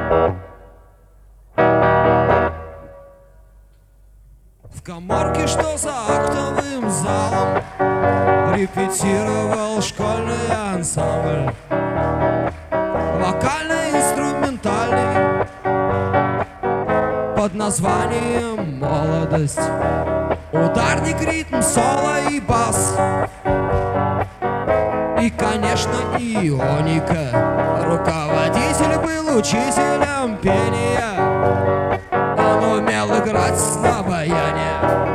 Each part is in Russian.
В каморке, что за актовым залом, репетировал школьный ансамбль, вокально-инструментальный, под названием «Молодость». Ударник, ритм, соло и бас, и, конечно, ионика. Руководитель был учителем пения, он умел играть на баяне.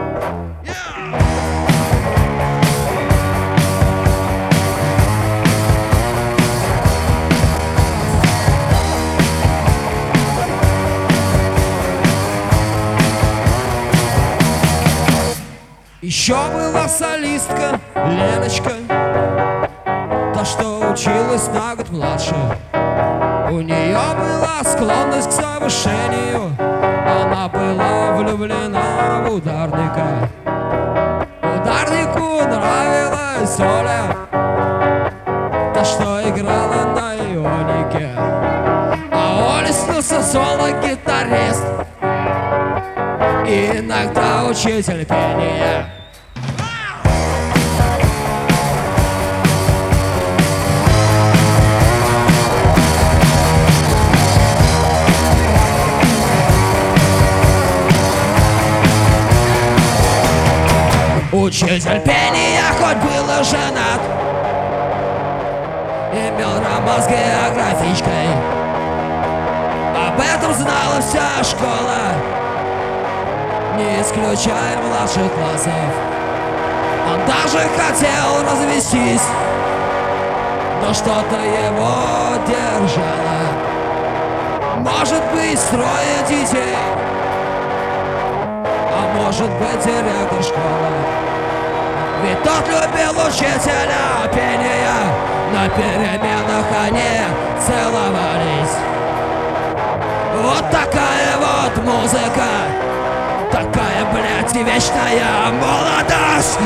Еще была солистка Леночка, та, что училась на год младше. У нее была склонность к завышению, она была влюблена в ударника. Ударнику нравилась Оля, та, что играла на ионике. А Оле снился соло-гитарист и иногда учитель пения. Учитель пения хоть был и женат, имел роман с географичкой. Об этом знала вся школа, не исключая младших классов. Он даже хотел развестись, но что-то его держало. Может быть, 3 детей, а может быть, директор школы. Ведь тот любил учителя пения, на переменах они целовались. Вот такая вот музыка, такая, блядь, и вечная молодость.